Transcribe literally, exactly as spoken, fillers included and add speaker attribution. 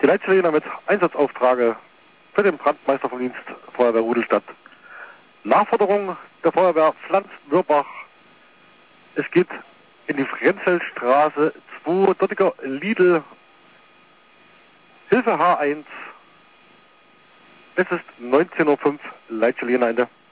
Speaker 1: Die Leitstelle mit Einsatzauftrage für den Brandmeisterverdienst Feuerwehr Rudelstadt. Nachforderung der Feuerwehr Pflanz-Mürbach. Es geht in die Frenzelstraße zwei, dortiger Lidl, Hilfe H eins. Es ist neunzehn Uhr fünf, Leitstelle Ende.